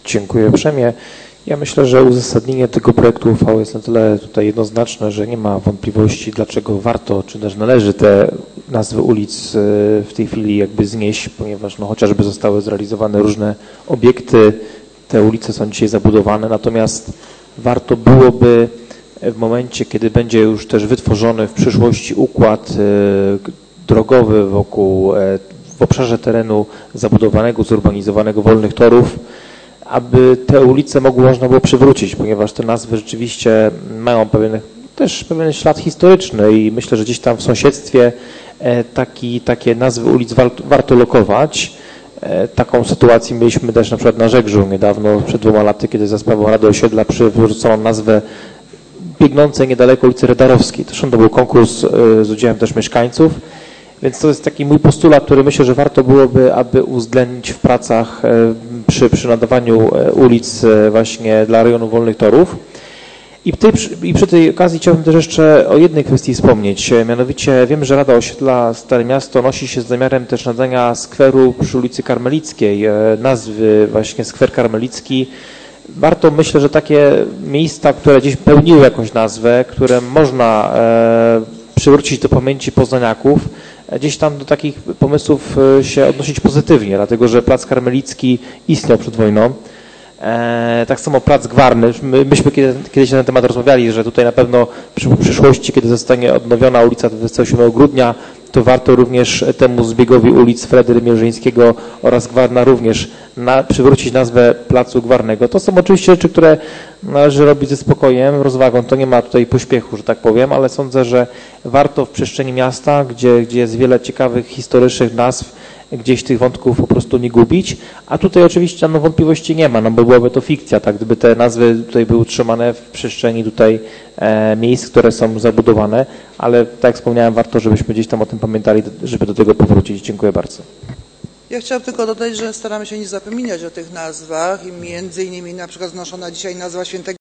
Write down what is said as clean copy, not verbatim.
Dziękuję uprzejmie. Ja myślę, że uzasadnienie tego projektu uchwały jest na tyle tutaj jednoznaczne, że nie ma wątpliwości, dlaczego warto, czy też należy te nazwy ulic w tej chwili jakby znieść, ponieważ no, chociażby zostały zrealizowane różne obiekty, te ulice są dzisiaj zabudowane, natomiast warto byłoby w momencie, kiedy będzie już też wytworzony w przyszłości układ drogowy w obszarze terenu zabudowanego, zurbanizowanego, wolnych torów, aby te ulice można było przywrócić, ponieważ te nazwy rzeczywiście mają pewien ślad historyczny i myślę, że gdzieś tam w sąsiedztwie takie nazwy ulic warto lokować. Taką sytuację mieliśmy też na przykład na Żegrzu niedawno, przed 2 laty, kiedy za sprawą Rady Osiedla przywrócono nazwę biegnącej niedaleko ulicy Redarowskiej. Zresztą to był konkurs z udziałem też mieszkańców, więc to jest taki mój postulat, który myślę, że warto byłoby, aby uwzględnić w pracach przy nadawaniu ulic właśnie dla rejonu wolnych torów. I przy tej okazji chciałbym też jeszcze o jednej kwestii wspomnieć, mianowicie wiem, że Rada Osiedla Stare Miasto nosi się z zamiarem też nadania skweru przy ulicy Karmelickiej, nazwy właśnie skwer karmelicki. Warto, myślę, że takie miejsca, które gdzieś pełniły jakąś nazwę, które można przywrócić do pamięci poznaniaków, gdzieś tam do takich pomysłów się odnosić pozytywnie, dlatego że Plac Karmelicki istniał przed wojną. Tak samo Plac Gwarny. Myśmy kiedyś na ten temat rozmawiali, że tutaj na pewno w przyszłości, kiedy zostanie odnowiona ulica 27 grudnia, to warto również temu zbiegowi ulic Fredy Mierzyńskiego oraz Gwarna również przywrócić nazwę Placu Gwarnego. To są oczywiście rzeczy, które należy robić ze spokojem, rozwagą. To nie ma tutaj pośpiechu, że tak powiem, ale sądzę, że warto w przestrzeni miasta, gdzie jest wiele ciekawych, historycznych nazw, gdzieś tych wątków po prostu nie gubić, a tutaj oczywiście wątpliwości nie ma, bo byłaby to fikcja, tak, gdyby te nazwy tutaj były utrzymane w przestrzeni tutaj miejsc, które są zabudowane, ale tak jak wspomniałem, warto, żebyśmy gdzieś tam o tym pamiętali, żeby do tego powrócić. Dziękuję bardzo. Ja chciałam tylko dodać, że staramy się nie zapominać o tych nazwach i między innymi na przykład znoszona dzisiaj nazwa świętego